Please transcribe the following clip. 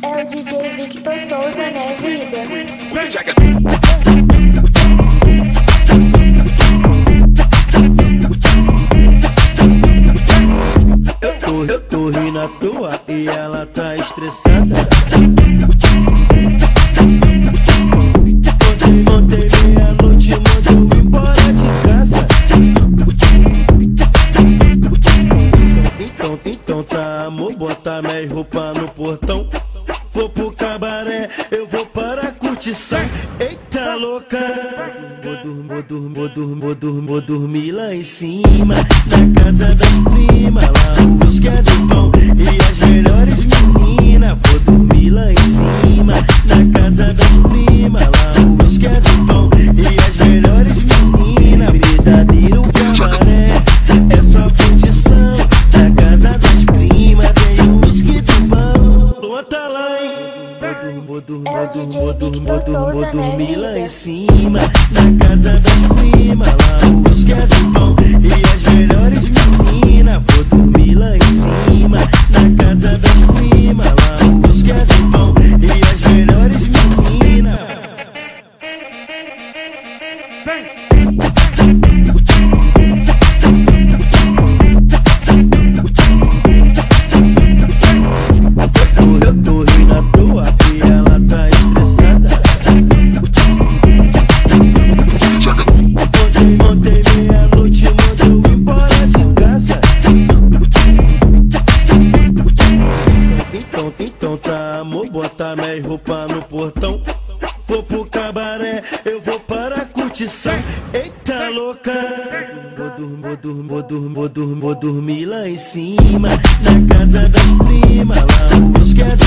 É o DJ Victor Souza, né, vida? Eu tô rindo à toa e ela tá estressada. Ontem meia-noite mandou embora de casa. Então tá, amor, bota minhas roupas no portão. Vou pro cabaré, eu vou para a curtição. Eita louca, vou dormir lá em cima, na casa das primas. Lá o uísque é do pão e as melhores meninas. Vou dormir lá em cima, na casa das primas. Lá o uísque é do pão e as melhores meninas. Verdadeiro cabaré, é só curtição. Na casa das primas tem o uísque do pão. Luan tá lá, hein? Vou dormir lá em cima, na casa das primas. Lá o uísque é do pão e as melhores meninas. Vou dormir lá em cima, na casa das primas. Lá o uísque é do pão e as melhores meninas. Eu tô rindo à toa e ela tá estressada. Ontem meia-noite mandou embora de casa. Então tá, amor, bota minhas roupas no portão. Vou pro cabaré, eu vou para a curtição. Eita louca, vou dormir lá em cima, na casa das primas. Lá o uísque é